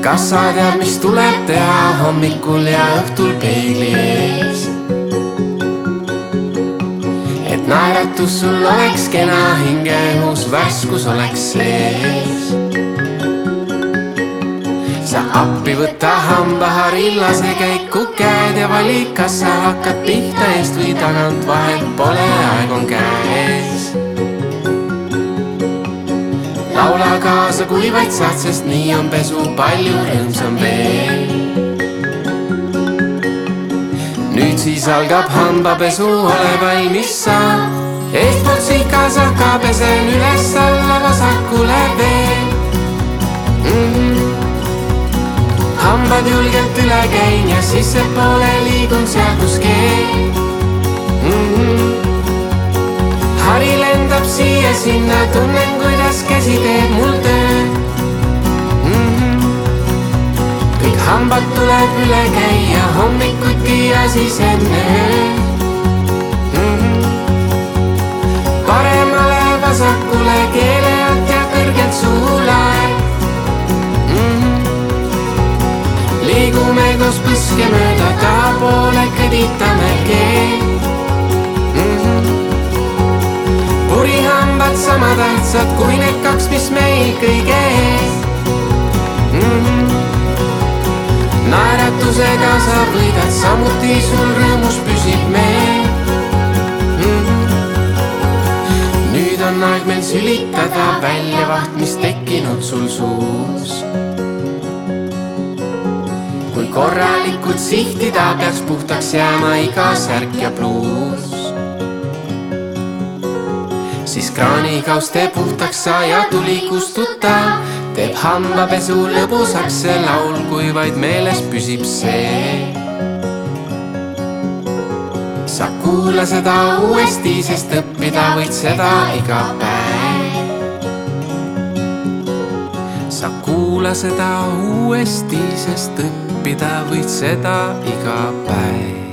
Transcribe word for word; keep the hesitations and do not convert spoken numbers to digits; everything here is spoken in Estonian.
kas sa tead, mis tuleb teha hommikul ja õhtul peegli ees? Et naeratus sul oleks kena, hingeõhus värskus oleks sees. Sa appi võta hambaharillase käiku käed ja vali, kas sa hakkad pihta eest või tagant, vahelt pole, aeg on käes. Laula kaasa, kui vaid saad, sest nii on pesu palju rõõmsam veel. Nüüd siis algab hambapesu, ole valmis sa. Eestpoolt sihkasahka pesen üles alla vasakule veel. mm-hmm. Hambad julgelt üle käin ja sissepoole liigun seal kus keel. mm-hmm. Hari lendab siia sinna, tunnen kuidas käsi teeb mul tööd. mm-hmm. Kõik hambad tuleb üle käia hommikuti ja siis enne ööd. mm-hmm. Paremale vasakule keele alt ja kõrgelt suulaed. Liigume koos põske mööda tahapoole, kõditame keel. mm-hmm. Purihambad sama tähtsad kui need kaks, mis meil kõige ees. mm-hmm. Naeratusega sa võidad, samuti sul rõõmus püsib meel. mm-hmm. Nüüd on aeg meil sülitada väljavaht, mis tekkinud sul suus. Kui korralikult sihtida, peaks puhtaks jääma iga särk ja pluus. Siis kraanikaus tee puhtaks sa ja tuli kustuta, teeb hambapesu lõbusaks see laul, kui vaid meeles püsib see. Sa kuula seda uuesti, sest õppida võid seda iga päev. Sa kuula seda uuesti, sest õppida võid seda iga päev.